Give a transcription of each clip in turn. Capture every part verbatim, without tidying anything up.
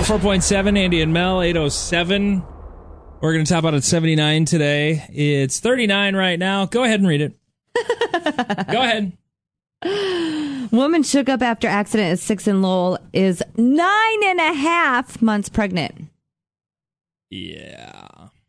oh four point seven, Andy and Mel, eight oh seven. We're going to top out at seventy-nine today. It's thirty-nine right now. Go ahead and read it. Go ahead. Woman shook up after accident at six in Lowell is nine and a half months pregnant. Yeah.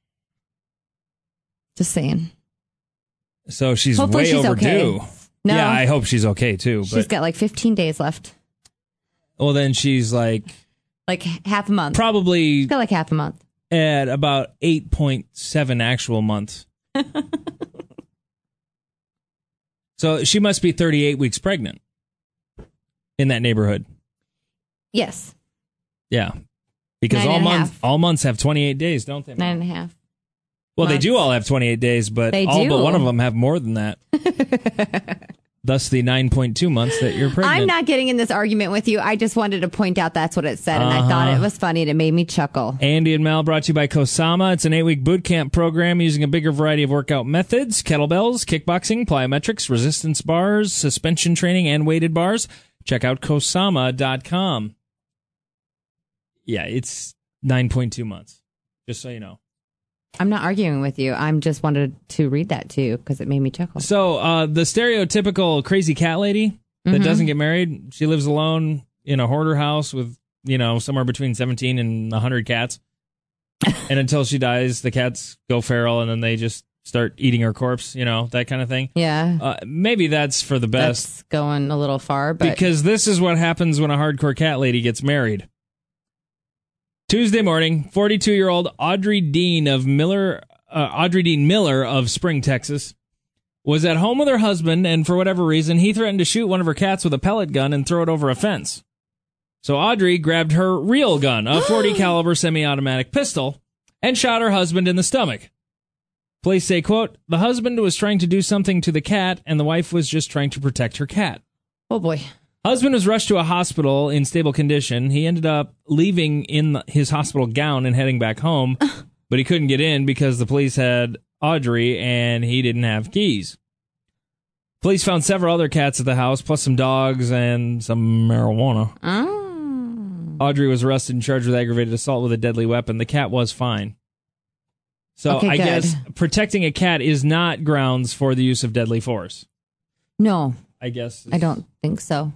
Just saying. So she's Hopefully way she's overdue. Okay. No. Yeah, I hope she's okay too. But, she's got like fifteen days left. Well, then she's like... Like half a month. Probably... She's got like half a month. At about eight point seven actual months. So she must be thirty-eight weeks pregnant in that neighborhood. Yes. Yeah. Because Nine all and a months half. all months have twenty-eight days, don't they? Nine and a half. Well, months. they do all have twenty-eight days, but They all do. but one of them have more than that. Thus the nine point two months that you're pregnant. I'm not getting in this argument with you. I just wanted to point out that's what it said, and Uh-huh. I thought it was funny, and it made me chuckle. Andy and Mel brought to you by Kosama. It's an eight-week boot camp program using a bigger variety of workout methods, kettlebells, kickboxing, plyometrics, resistance bars, suspension training, and weighted bars. Check out Kosama dot com. Yeah, it's nine point two months, just so you know. I'm not arguing with you. I'm just wanted to read that to you because it made me chuckle. So uh, the stereotypical crazy cat lady that Mhm. doesn't get married, she lives alone in a hoarder house with, you know, somewhere between seventeen and one hundred cats. And until she dies, the cats go feral and then they just start eating her corpse, you know, that kind of thing. Yeah. Uh, maybe that's for the best. That's going a little far, but Because this is what happens when a hardcore cat lady gets married. Tuesday morning, forty-two-year-old Audrey Dean of Miller, uh, Audrey Dean Miller of Spring, Texas, was at home with her husband, and for whatever reason, he threatened to shoot one of her cats with a pellet gun and throw it over a fence. So Audrey grabbed her real gun, a forty caliber semi-automatic pistol, and shot her husband in the stomach. Police say, quote, the husband was trying to do something to the cat, and the wife was just trying to protect her cat. oh boy. Husband was rushed to a hospital in stable condition. He ended up leaving in his hospital gown and heading back home, but he couldn't get in because the police had Audrey and he didn't have keys. Police found several other cats at the house, plus some dogs and some marijuana. Oh. Audrey was arrested and charged with aggravated assault with a deadly weapon. The cat was fine. So Okay, I good. guess protecting a cat is not grounds for the use of deadly force. No, I guess. I don't think so.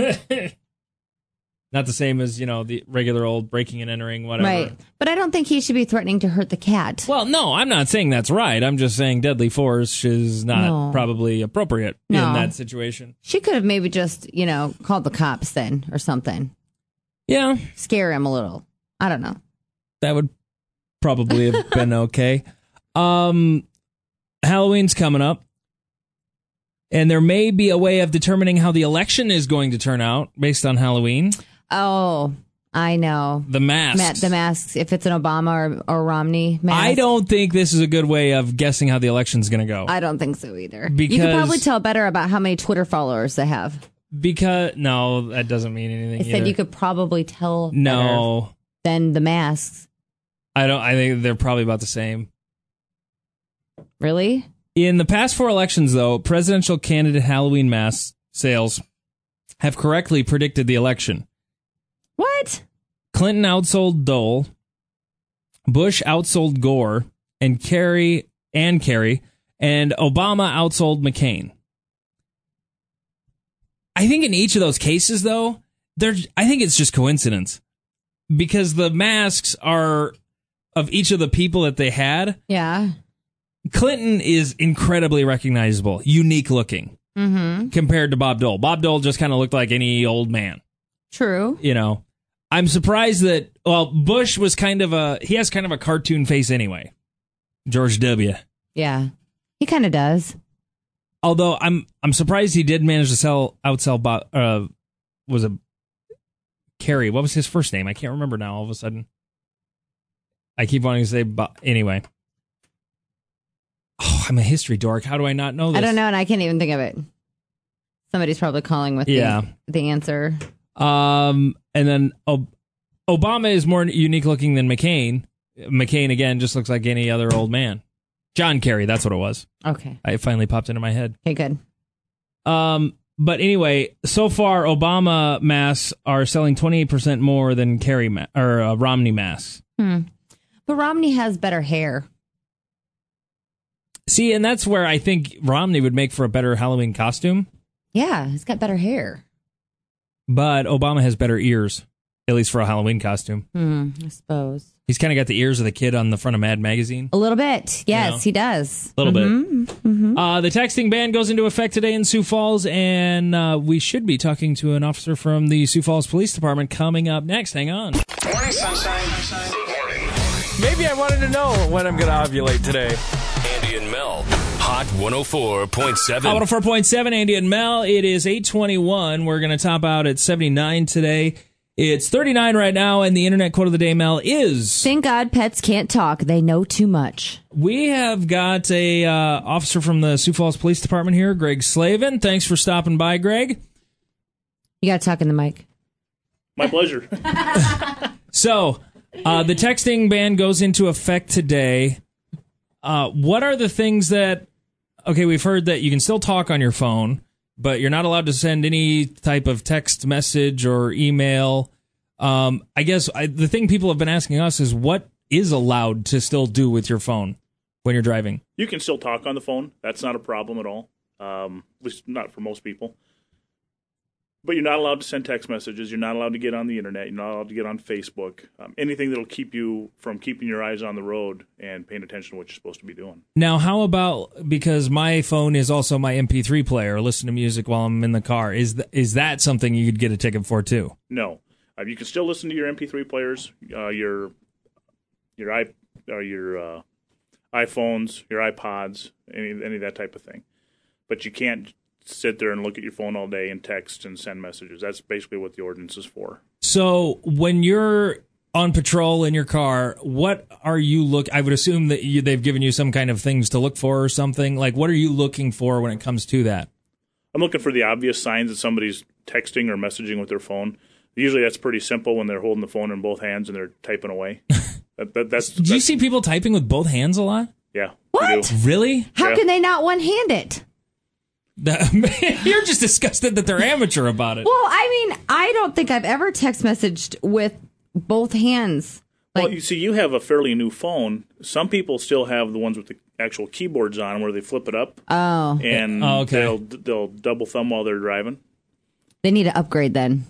Not the same as, you know, the regular old breaking and entering, whatever. Right. But I don't think he should be threatening to hurt the cat. Well, no, I'm not saying that's right. I'm just saying deadly force is not No. probably appropriate No. in that situation. She could have maybe just, you know, called the cops then or something. Yeah, Scare him a little. I don't know. that would probably have been okay. Um, Halloween's coming up. And there may be a way of determining how the election is going to turn out based on Halloween. Oh, I know. The masks. Ma- the masks, if it's an Obama or, or Romney mask. I don't think this is a good way of guessing how the election's going to go. I don't think so either. you Because- could probably tell better about how many Twitter followers they have. Because, no, that doesn't mean anything I said either. you could probably tell No, better than the masks. I don't. I think they're probably about the same. Really? In the past four elections, though, presidential candidate Halloween mask sales have correctly predicted the election. What? Clinton outsold Dole, Bush outsold Gore, and Kerry and Kerry, and Obama outsold McCain. I think in each of those cases, though, there's. I think it's just coincidence because the masks are of each of the people that they had. Yeah. Clinton is incredibly recognizable, unique looking Mm-hmm. compared to Bob Dole. Bob Dole just kind of looked like any old man, True. you know. I'm surprised that, well, Bush was kind of a, he has kind of a cartoon face anyway. George W. Yeah. He kind of does. Although I'm I'm surprised he did manage to sell outsell Bob, uh, was a Kerry. What was his first name? I can't remember now all of a sudden. I keep wanting to say Bob. Anyway. Oh, I'm a history dork. How do I not know this? I don't know, and I can't even think of it. Somebody's probably calling with Yeah. the, the answer. Um, and then Ob- Obama is more unique looking than McCain. McCain, again, just looks like any other old man. John Kerry, that's what it was. Okay. It finally popped into my head. Okay, good. Um, but anyway, so far, Obama masks are selling twenty-eight percent more than Kerry ma- or uh, Romney masks. Hmm. But Romney has better hair. See, and that's where I think Romney would make for a better Halloween costume. Yeah, he's got better hair. But Obama has better ears, at least for a Halloween costume. Hmm, I suppose. He's kind of got the ears of the kid on the front of Mad Magazine. A little bit. Yes, You know? he does. A little mm-hmm. bit. Mm-hmm. Uh, the texting ban goes into effect today in Sioux Falls, and uh, we should be talking to an officer from the Sioux Falls Police Department coming up next. Hang on. Morning, sunshine. Good morning. Maybe I wanted to know when I'm going to ovulate today. Andy and Mel. Hot one oh four point seven. one oh four point seven, Andy and Mel. It is eight twenty-one. We're going to top out at seventy-nine today. It's thirty-nine right now, and the internet quote of the day, Mel, is... Thank God pets can't talk. They know too much. We have got a uh, officer from the Sioux Falls Police Department here, Greg Slavin. Thanks for stopping by, Greg. You got to talk in the mic. My pleasure. So, uh, the texting ban goes into effect today. Uh, what are the things that... Okay, we've heard that you can still talk on your phone, but you're not allowed to send any type of text message or email. Um, I guess I, the thing people have been asking us is what is allowed to still do with your phone when you're driving? You can still talk on the phone. That's not a problem at all. Um, at least not for most people. But you're not allowed to send text messages. You're not allowed to get on the internet. You're not allowed to get on Facebook. Um, anything that'll keep you from keeping your eyes on the road and paying attention to what you're supposed to be doing. Now, how about, because my phone is also my M P three player, listen to music while I'm in the car. Is th- is that something you could get a ticket for too? No. Uh, you can still listen to your M P three players, uh, your your i uh, your uh, iPhones, your iPods, any any of that type of thing. But you can't sit there and look at your phone all day and text and send messages. That's basically what the ordinance is for. So when you're on patrol in your car, what are you look? I would assume that you, they've given you some kind of things to look for or something. Like, what are you looking for when it comes to that? I'm looking for the obvious signs that somebody's texting or messaging with their phone. Usually that's pretty simple when they're holding the phone in both hands and they're typing away. that, that, that's, Do you that's, see people typing with both hands a lot? Yeah. What? We do. Really? How Yeah. can they not one-hand it? That, you're just disgusted that they're amateur about it. Well, I mean, I don't think I've ever text messaged with both hands. Like, Well, you see, you have a fairly new phone. Some people still have the ones with the actual keyboards on where they flip it up. oh, And Oh, okay. they'll they'll double thumb while they're driving. they need to upgrade then.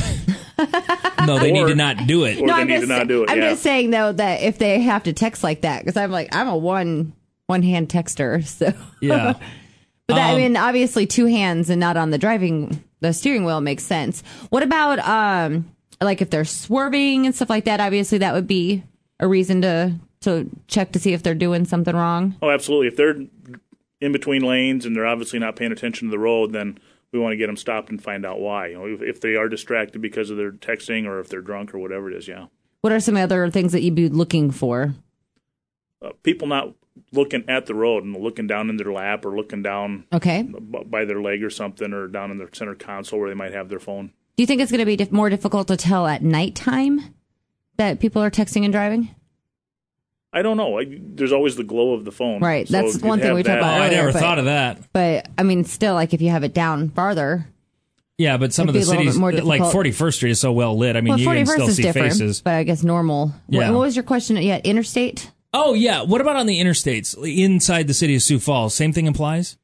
No, they Or- need to not do it. Or no, they I'm need just, to not do it. I'm yeah. just saying though that if they have to text like that, because I'm like I'm a one one hand texter, so Yeah. But that, I Um, mean, obviously, two hands and not on the driving, the steering wheel makes sense. What about, um, like, if they're swerving and stuff like that? Obviously, that would be a reason to to check to see if they're doing something wrong. Oh, absolutely. If they're in between lanes and they're obviously not paying attention to the road, then we want to get them stopped and find out why. You know, if, if they are distracted because of their texting or if they're drunk or whatever it is, yeah. What are some other things that you'd be looking for? Uh, people not looking at the road and looking down in their lap or looking down Okay. b- by their leg or something or down in their center console where they might have their phone. Do you think it's going to be dif- more difficult to tell at nighttime that people are texting and driving? I don't know. I, there's always the glow of the phone. Right. So That's you'd one thing have we talked that. about Oh, I earlier, never but- thought of that. But, I mean, still, like, if you have it down farther. Yeah, but some It'd of the be a little cities, bit more like difficult. forty-first Street, is so well lit. I mean, Well, you can forty-first still is see different, faces. but I guess normal. Yeah. What, what was your question? Yeah, interstate? Oh, yeah. What about on the interstates inside the city of Sioux Falls? Same thing applies?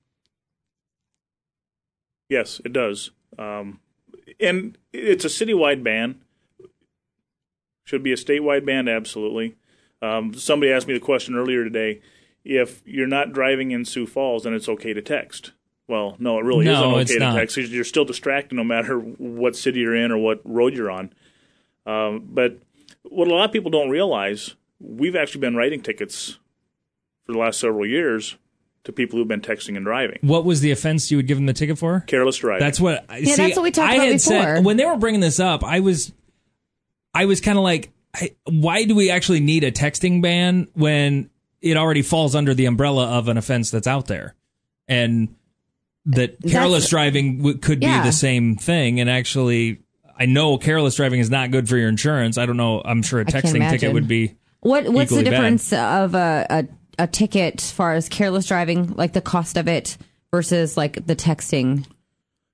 Yes, it does. Um, and it's a citywide ban. Should be a statewide ban, absolutely. Um, somebody asked me the question earlier today, if you're not driving in Sioux Falls, then it's okay to text. Well, no, it really No, isn't it's okay to not. text. You're still distracted no matter what city you're in or what road you're on. Um, but what a lot of people don't realize, we've actually been writing tickets for the last several years to people who've been texting and driving. What was the offense you would give them the ticket for? Careless driving. That's what. I Yeah, see, that's what we talked I about had before. Said, when they were bringing this up, I was, I was kind of like, I, why do we actually need a texting ban when it already falls under the umbrella of an offense that's out there, and that careless That's- driving w- could Yeah. be the same thing. And actually, I know careless driving is not good for your insurance. I don't know. I'm sure a I can't texting ticket imagine. would be. What What's the equally bad. difference of a, a a ticket as far as careless driving, like the cost of it versus like the texting?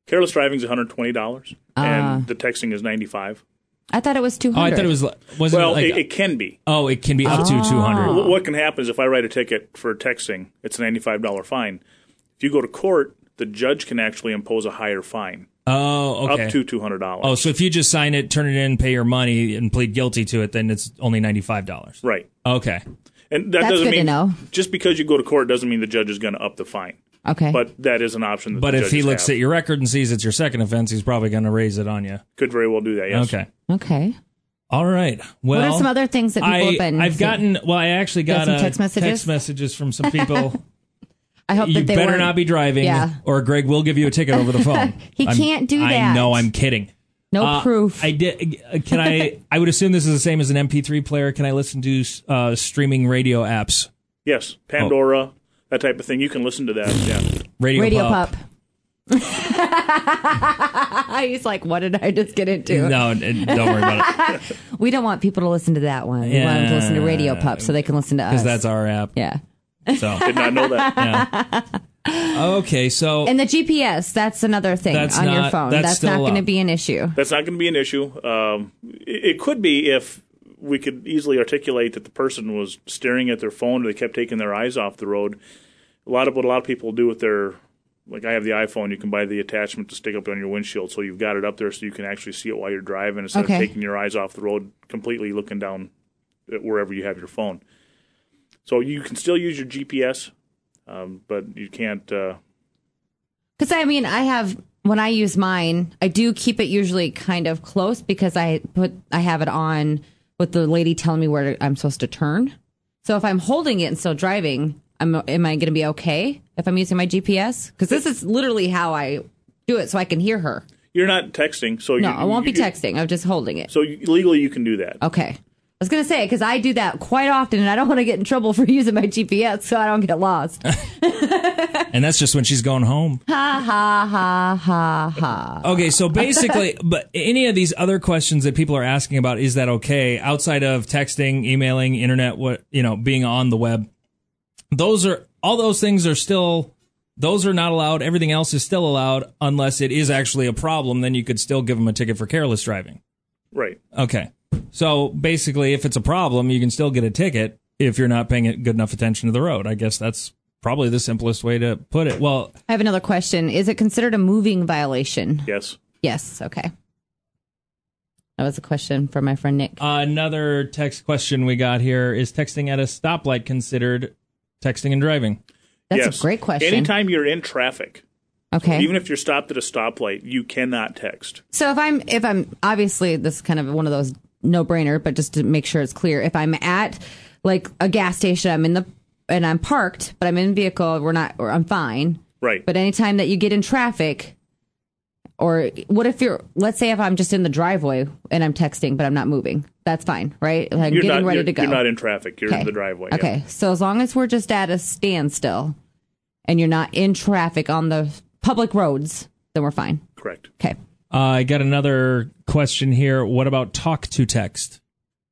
Careless driving is one hundred twenty dollars, Uh. and the texting is ninety-five. I thought it was two Oh, I hundred. thought it was. Wasn't Well, it like? it, it can be. oh, it can be up to two hundred. Wh- What can happen is if I write a ticket for texting, it's a ninety-five dollars fine. If you go to court, the judge can actually impose a higher fine, Oh, okay. up to two hundred dollars. Oh, so if you just sign it, turn it in, pay your money, and plead guilty to it, then it's only ninety-five dollars. Right. Okay. And that That's doesn't good to mean know. just because you go to court doesn't mean the judge is going to up the fine. Okay. But that is an option that But the if he judges looks have. at your record and sees it's your second offense, he's probably going to raise it on you. Could very well do that, yes. Okay. Okay. All right. Well, What are some other things that people I, have been I've saying? gotten, well, I actually Got got, some uh, text messages? text messages from some people. I hope You that they better weren't- not be driving, Yeah. or Greg will give you a ticket over the phone. He I'm- can't do I that. know, I'm kidding. No Uh, proof. I did. uh, Can I? I would assume this is the same as an M P three player. Can I listen to uh, streaming radio apps? Yes, Pandora, that type of thing. You can listen to that, yeah. Radio, Radio Pup. Pup. He's like, what did I just get into? No, n- don't worry about it. We don't want people to listen to that one. We want them to listen to Radio Pup so they can listen to us. Because that's our app. yeah. So Did not know that. okay, so And the G P S, that's another thing That's on your not- phone. that's That's, still not going to allowed. be an issue. That's not going to be an issue. Um, it, it could be if we could easily articulate that the person was staring at their phone or they kept taking their eyes off the road. A lot of what a lot of people do with their, like I have the iPhone, you can buy the attachment to stick up on your windshield, so you've got it up there so you can actually see it while you're driving instead Okay. of taking your eyes off the road, completely looking down at wherever you have your phone. So you can still use your G P S, um, but you can't. Uh, Because, I mean, I have, when I use mine, I do keep it usually kind of close because I put, I have it on with the lady telling me where I'm supposed to turn. So if I'm holding it and still driving, I'm, am I going to be okay if I'm using my G P S? Because this is literally how I do it so I can hear her. you're not texting, so No, you, I won't you, be texting. I'm just holding it. So you, legally, you can do that. Okay. I was going to say, because I do that quite often and I don't want to get in trouble for using my G P S so I don't get lost. and that's just when she's going home. Ha, ha, ha, ha, ha. Okay, so basically, but any of these other questions that people are asking about, is that okay? Outside of texting, emailing, internet, what, you know, being on the web, those are, all those things are still, those are not allowed. Everything else is still allowed unless it is actually a problem. Then you could still give them a ticket for careless driving. Right. Okay. So basically, if it's a problem, you can still get a ticket if you're not paying good enough attention to the road. I guess that's probably the simplest way to put it. Well, I have another question. Is it considered a moving violation? Yes. Yes. Okay. That was a question from my friend Nick. another text question we got here is texting at a stoplight considered texting and driving? That's yes. a great question. Anytime you're in traffic, Okay. even if you're stopped at a stoplight, you cannot text. So if I'm, if I'm, obviously this is kind of one of those no brainer, but just to make sure it's clear, if I'm at like a gas station, I'm in the, and I'm parked, but I'm in a vehicle, we're not, or I'm fine. Right. But anytime that you get in traffic, or what if you're, let's say if I'm just in the driveway and I'm texting, but I'm not moving, that's fine, right? I'm you're getting not, ready you're, to go. You're not in traffic. You're Okay. in the driveway. yeah. Okay. So as long as we're just at a standstill and you're not in traffic on the public roads, then we're fine. Correct. Okay. Uh, I got another question here. What about talk to text?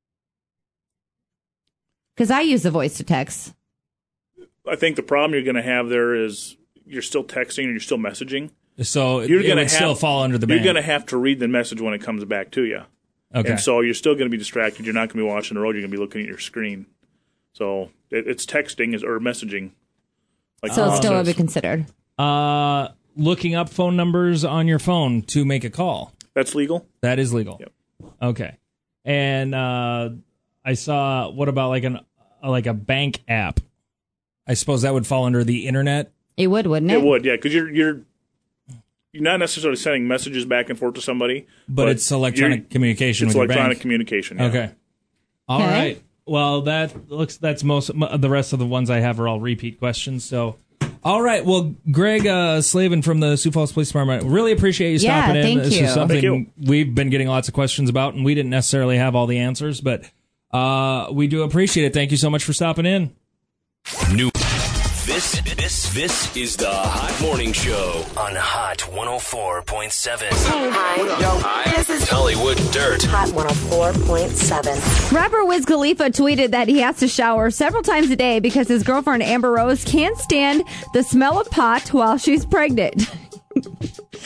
Because I use the voice to text. I think the problem you're going to have there is you're still texting and you're still messaging. So You're it going to would still fall under the You're ban. going to have to read the message when it comes back to you. Okay. And so you're still going to be distracted. You're not going to be watching the road. You're going to be looking at your screen. So it, it's texting is or messaging. Like So the it still law would be says. considered. Uh, looking up phone numbers on your phone to make a call. That's legal. That is legal. Yep. Okay. And uh, I saw, what about like an uh, like a bank app? I suppose that would fall under the internet. It would, wouldn't it? It would, yeah, because you're you're you're not necessarily sending messages back and forth to somebody, But, it's electronic you're- communication It's with electronic your bank. communication. Yeah. Okay. All Okay. right. Well, that looks that's most m- the rest of the ones I have are all repeat questions. So, all right. Well, Greg uh, Slavin from the Sioux Falls Police Department, really appreciate you Yeah, stopping in. thank This you. is something Thank you. we've been getting lots of questions about, and we didn't necessarily have all the answers, but uh, we do appreciate it. Thank you so much for stopping in. New. This, this, this is the Hot Morning Show on Hot one oh four point seven. Hi. This is Hollywood Dirt. Hot one oh four point seven. Rapper Wiz Khalifa tweeted that he has to shower several times a day because his girlfriend Amber Rose can't stand the smell of pot while she's pregnant.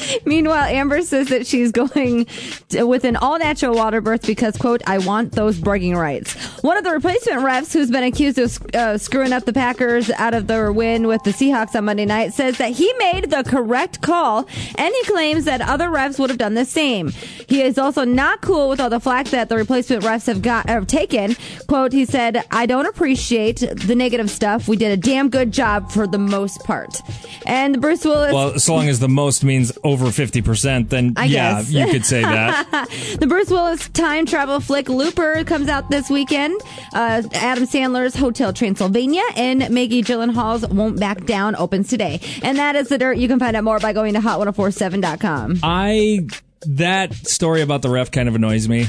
Meanwhile, Amber says that she's going to, with an all-natural water birth because, quote, I want those bragging rights. One of the replacement refs who's been accused of uh, screwing up the Packers out of their win with the Seahawks on Monday night says that he made the correct call, and he claims that other refs would have done the same. He is also not cool with all the flack that the replacement refs have got have taken. Quote, he said, I don't appreciate the negative stuff. We did a damn good job for the most part. And Bruce Willis... Well, so long as the most means over fifty percent, then I yeah, guess. you could say that. The Bruce Willis time travel flick Looper comes out this weekend. Uh, Adam Sandler's Hotel Transylvania and Maggie Gyllenhaal's Won't Back Down opens today. And that is the dirt. You can find out more by going to hot ten forty-seven dot com. I that story about the ref kind of annoys me.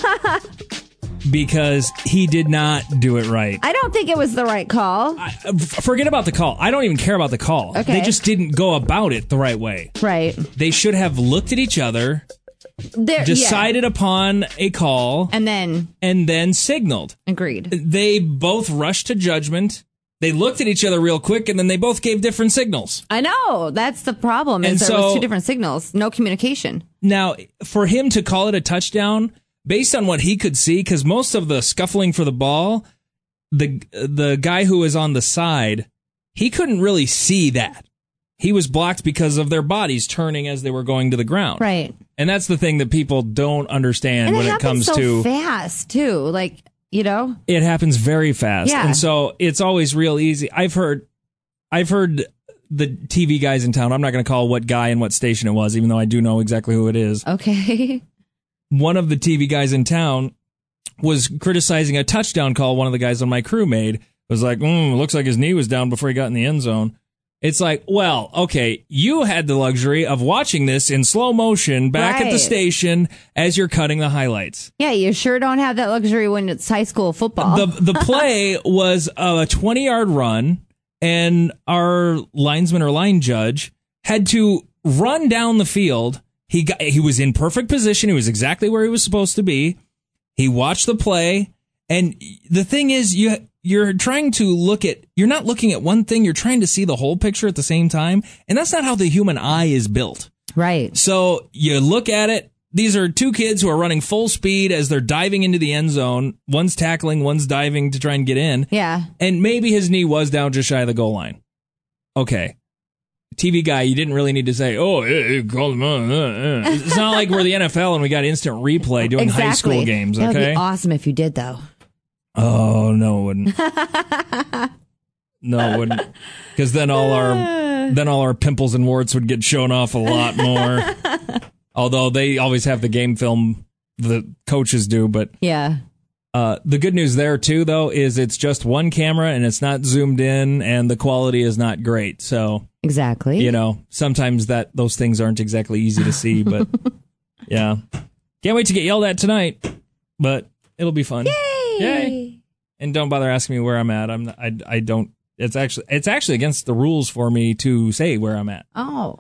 Because he did not do it right. I don't think it was the right call. I, forget about the call. I don't even care about the call. Okay. They just didn't go about it the right way. Right. They should have looked at each other, There, decided yeah. upon a call, And then... and then signaled. Agreed. They both rushed to judgment. They looked at each other real quick, and then they both gave different signals. I know. That's the problem. Is And there so- was two different signals. No communication. Now, for him to call it a touchdown... Based on what he could see, because most of the scuffling for the ball, the the guy who was on the side, he couldn't really see that. He was blocked because of their bodies turning as they were going to the ground. Right. And that's the thing that people don't understand And when it, it comes so to... fast, too. Like, you know? It happens very fast. Yeah. And so it's always real easy. I've heard, I've heard the T V guys in town, I'm not going to call what guy and what station it was, even though I do know exactly who it is. Okay. One of the T V guys in town was criticizing a touchdown call one of the guys on my crew made. It was like, mm, looks like his knee was down before he got in the end zone. It's like, well, okay, you had the luxury of watching this in slow motion back at the Right. station as you're cutting the highlights. Yeah, you sure don't have that luxury when it's high school football. The the play was a twenty-yard run, and our linesman or line judge had to run down the field. He got, he was in perfect position. He was exactly where he was supposed to be. He watched the play, and the thing is, you you're trying to look at. You're not looking at one thing. You're trying to see the whole picture at the same time, and that's not how the human eye is built. Right. So you look at it. These are two kids who are running full speed as they're diving into the end zone. One's tackling, one's diving to try and get in. Yeah. And maybe his knee was down just shy of the goal line. Okay. T V guy, you didn't really need to say, oh, hey, call him on. Uh, uh. It's not like we're the N F L and we got instant replay doing exactly. high school games, That would okay? be awesome if you did, though. Oh, no, it wouldn't. No, it wouldn't. Because then all our then all our pimples and warts would get shown off a lot more. Although they always have the game film, the coaches do, but Yeah. Uh, the good news there, too, though, is it's just one camera and it's not zoomed in and the quality is not great. So, Exactly. you know, sometimes that those things aren't exactly easy to see. But, yeah. Can't wait to get yelled at tonight. But it'll be fun. Yay! Yay. And don't bother asking me where I'm at. I'm not, I, I don't. It's actually it's actually against the rules for me to say where I'm at. Oh.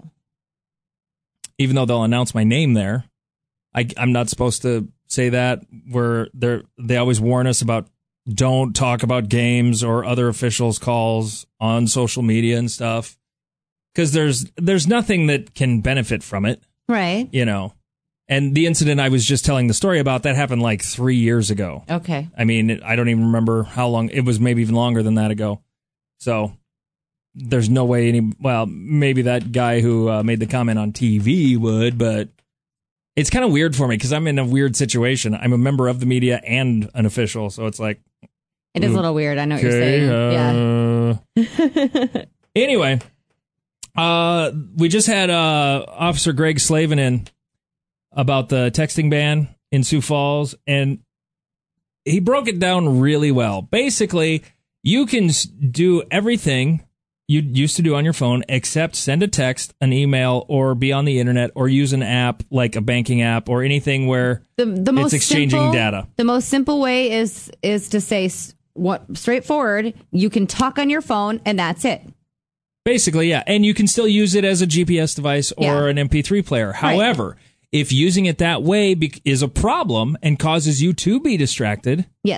Even though they'll announce my name there. I, I'm not supposed to say that, where they they always warn us about don't talk about games or other officials' calls on social media and stuff, because there's there's nothing that can benefit from it, Right. you know. And the incident I was just telling the story about, that happened like three years ago. Okay. I mean, I don't even remember how long. It was maybe even longer than that ago. So there's no way any, well, maybe that guy who uh, made the comment on T V would, but it's kind of weird for me because I'm in a weird situation. I'm a member of the media and an official, so it's like, It is a little weird. I know what you're saying. uh, Yeah. Anyway, uh, we just had uh, Officer Greg Slavin in about the texting ban in Sioux Falls, and he broke it down really well. Basically, you can s- do everything you used to do on your phone except send a text, an email, or be on the internet, or use an app like a banking app or anything where The the most it's exchanging simple, data. The most simple way is is to say s- what straightforward. You can talk on your phone, and that's it. Basically, yeah. And you can still use it as a G P S device or Yeah. an M P three player. However, if using it that way be- is a problem and causes you to be distracted, Yes.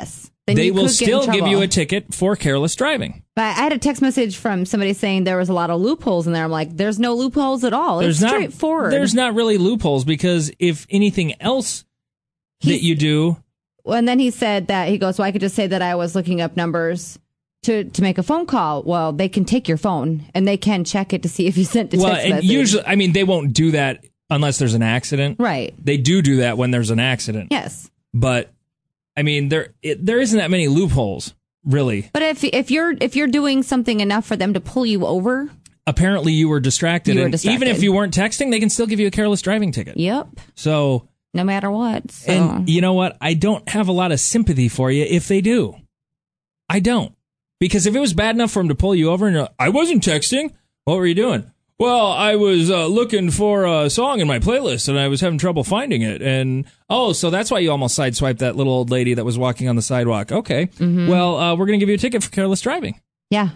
then they you will could get in still give you trouble. a ticket for careless driving. But I had a text message from somebody saying there was a lot of loopholes in there. I'm like, there's no loopholes at all. There's it's not, straightforward. There's not really loopholes because if anything else He's- that you do, Well, and then he said that he goes, well, I could just say that I was looking up numbers to, to make a phone call. Well, they can take your phone and they can check it to see if you sent a well, text and message. usually, I mean, they won't do that unless there's an accident. Right. They do do that when there's an accident. Yes. But I mean, there it, there isn't that many loopholes, really. But if if you're if you're doing something enough for them to pull you over, Apparently, you were distracted. You were and distracted. Even if you weren't texting, they can still give you a careless driving ticket. yep, So, no matter what. So. and you know what? I don't have a lot of sympathy for you if they do. I don't. Because if it was bad enough for them to pull you over and you're like, I wasn't texting, what were you doing? Well, I was uh, looking for a song in my playlist and I was having trouble finding it. And, oh, so that's why you almost sideswiped that little old lady that was walking on the sidewalk. Okay. Mm-hmm. Well, uh, we're going to give you a ticket for careless driving. Yeah.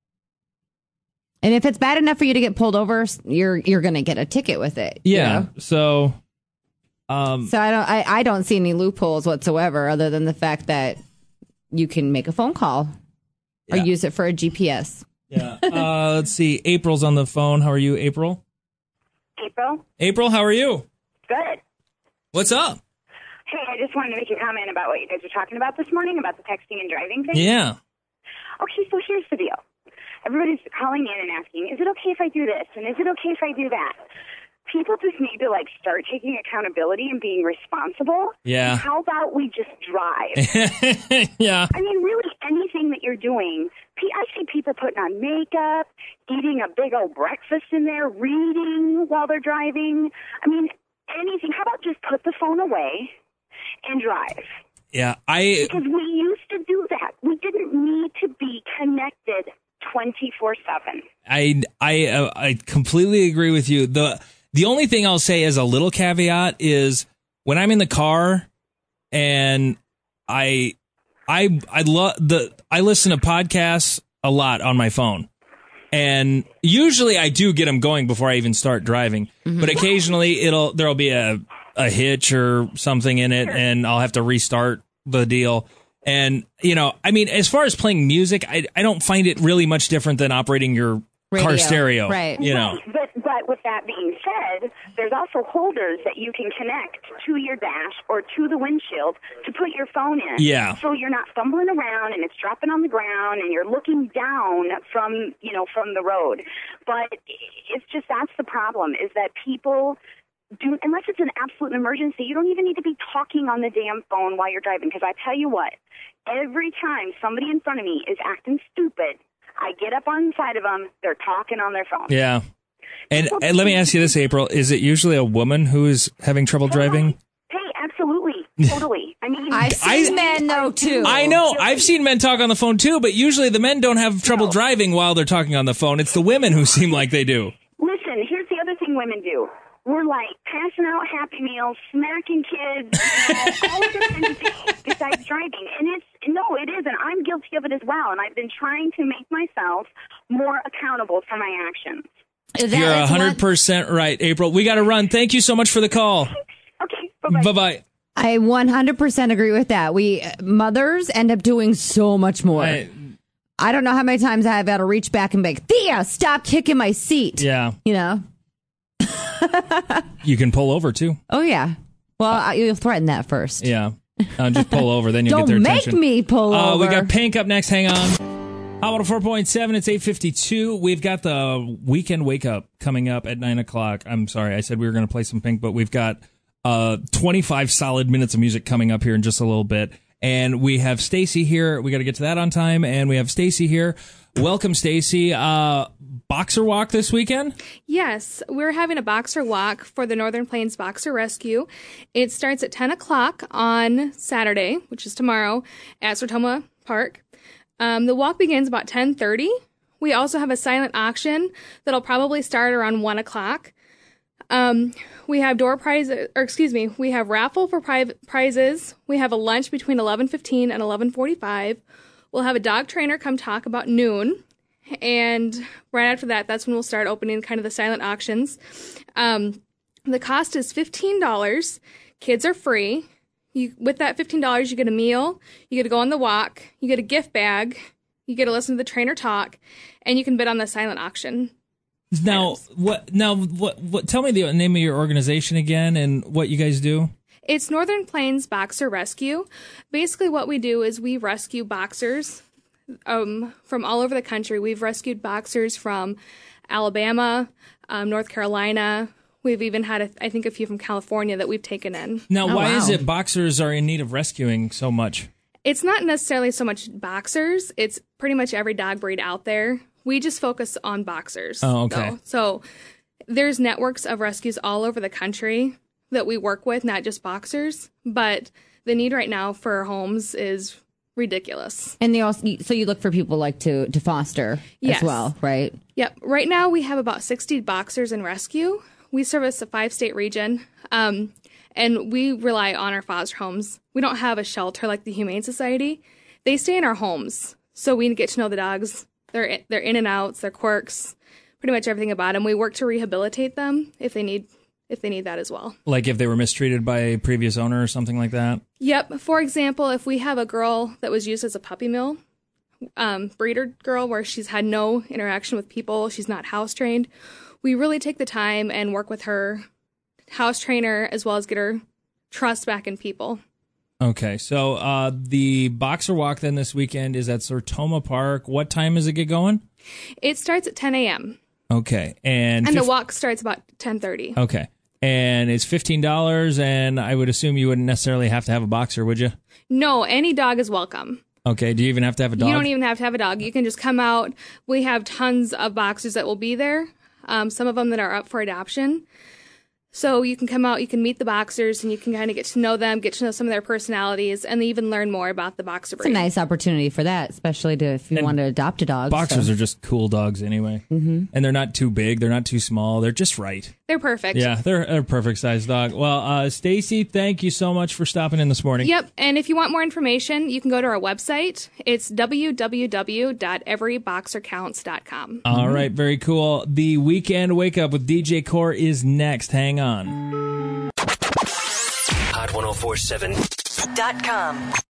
And if it's bad enough for you to get pulled over, you're you're going to get a ticket with it. you Yeah. know? So, um, So I don't I, I don't see any loopholes whatsoever other than the fact that you can make a phone call or Yeah. use it for a G P S. yeah. Uh, let's see. April's on the phone. How are you, April? April? April, how are you? Good. What's up? Hey, I just wanted to make a comment about what you guys were talking about this morning, about the texting and driving thing. Yeah. Okay, so here's the deal. Everybody's calling in and asking, is it okay if I do this? And is it okay if I do that? People just need to, like, start taking accountability and being responsible. Yeah. How about we just drive? Yeah. I mean, really, anything that you're doing. Pe- I see people putting on makeup, eating a big old breakfast in there, reading while they're driving. I mean, anything. How about just put the phone away and drive? Yeah. I. Because we used to do that. We didn't need to be connected twenty-four seven. I I uh, I completely agree with you. The the only thing I'll say as a little caveat is when I'm in the car and I I I love the I listen to podcasts a lot on my phone. And usually I do get them going before I even start driving. Mm-hmm. But occasionally it'll there'll be a a hitch or something in it and I'll have to restart the deal. And, you know, I mean, as far as playing music, I I don't find it really much different than operating your Radio. car stereo. Right. You know. Right. But, but with that being said, there's also holders that you can connect to your dash or to the windshield to put your phone in. Yeah. So you're not fumbling around and it's dropping on the ground and you're looking down from, you know, from the road. But it's just that's the problem is that people do, unless it's an absolute emergency, you don't even need to be talking on the damn phone while you're driving. Because I tell you what, every time somebody in front of me is acting stupid, I get up on the side of them, they're talking on their phone. Yeah. And, and let me ask you this, April. Is it usually a woman who is having trouble driving? Hey, absolutely. Totally. I mean, I've seen I- men though too. I know. I've seen men talk on the phone too, but usually the men don't have trouble driving while they're talking on the phone. It's the women who seem like they do. listen, here's the other thing women do. We're like passing out Happy Meals, smacking kids, you know, all of the kinds of things besides driving. And it's, no, it isn't. I'm guilty of it as well. And I've been trying to make myself more accountable for my actions. Is that- You're that's one hundred one- percent right, April. We got to run. Thank you so much for the call. Okay, bye-bye. Bye-bye. I one hundred percent agree with that. We mothers end up doing so much more. I- I don't know how many times I've got to reach back and be like, Thea, stop kicking my seat. Yeah. You know? You can pull over too. Oh, yeah. Well, I, you'll threaten that first. Yeah. Uh, just pull over, then you'll Don't get their make attention. me pull Uh, over. we got Pink up next. Hang on. Hot one oh four point seven. It's eight fifty-two. We've got the weekend wake up coming up at nine o'clock. I'm sorry. I said we were going to play some Pink, but we've got uh, twenty-five solid minutes of music coming up here in just a little bit. And we have Stacy here. We got to get to that on time. And we have Stacy here. Welcome, Stacy. Uh, boxer walk this weekend? Yes, we're having a boxer walk for the Northern Plains Boxer Rescue. It starts at ten o'clock on Saturday, which is tomorrow, at Sertoma Park. Um, the walk begins about ten thirty. We also have a silent auction that'll probably start around one o'clock. Um, we have door prizes, or excuse me, we have raffle for pri- prizes. We have a lunch between eleven fifteen and eleven forty-five. We'll have a dog trainer come talk about noon. And right after that, that's when we'll start opening kind of the silent auctions. Um, the cost is fifteen dollars. Kids are free. You with that fifteen dollars, you get a meal, you get to go on the walk, you get a gift bag, you get to listen to the trainer talk, and you can bid on the silent auction. Now, what? Now, what? What? Tell me the name of your organization again and what you guys do. It's Northern Plains Boxer Rescue. Basically, what we do is we rescue boxers um, from all over the country. We've rescued boxers from Alabama, um, North Carolina. We've even had, a, I think, a few from California that we've taken in. Now, Oh, why wow. is it boxers are in need of rescuing so much? It's not necessarily so much boxers. It's pretty much every dog breed out there. We just focus on boxers. Oh, okay. though. So there's networks of rescues all over the country that we work with, not just boxers. But the need right now for homes is ridiculous. And they also, so you look for people like to, to foster Yes. as well, right? Yep. Right now we have about sixty boxers in rescue. We service a five-state region, um, and we rely on our foster homes. We don't have a shelter like the Humane Society. They stay in our homes, so we get to know the dogs, their their in and outs, their quirks, pretty much everything about them. We work to rehabilitate them if they need if they need that as well. Like if they were mistreated by a previous owner or something like that? Yep. For example, if we have a girl that was used as a puppy mill, um, breeder girl where she's had no interaction with people, she's not house trained, we really take the time and work with her house trainer as well as get her trust back in people. Okay, so uh, the boxer walk then this weekend is at Sertoma Park. What time does it get going? It starts at ten a.m. Okay, and and fif- the walk starts about ten thirty. Okay, and it's fifteen dollars, and I would assume you wouldn't necessarily have to have a boxer, would you? No, any dog is welcome. Okay, do you even have to have a dog? You don't even have to have a dog. You can just come out. We have tons of boxers that will be there. Um, some of them that are up for adoption. So you can come out, you can meet the boxers, and you can kind of get to know them, get to know some of their personalities, and even learn more about the boxer It's a breed. nice opportunity for that, especially to, if you And want to adopt a dog. Boxers so. are just cool dogs anyway. Mm-hmm. And they're not too big, they're not too small, they're just right. They're perfect. Yeah, they're a perfect sized dog. Well, uh, Stacy, thank you so much for stopping in this morning. Yep, and if you want more information, you can go to our website. It's w w w dot every boxer counts dot com. All right, very cool. The Weekend Wake Up with D J Core is next. Hang on. Hot one oh four point seven Dot com.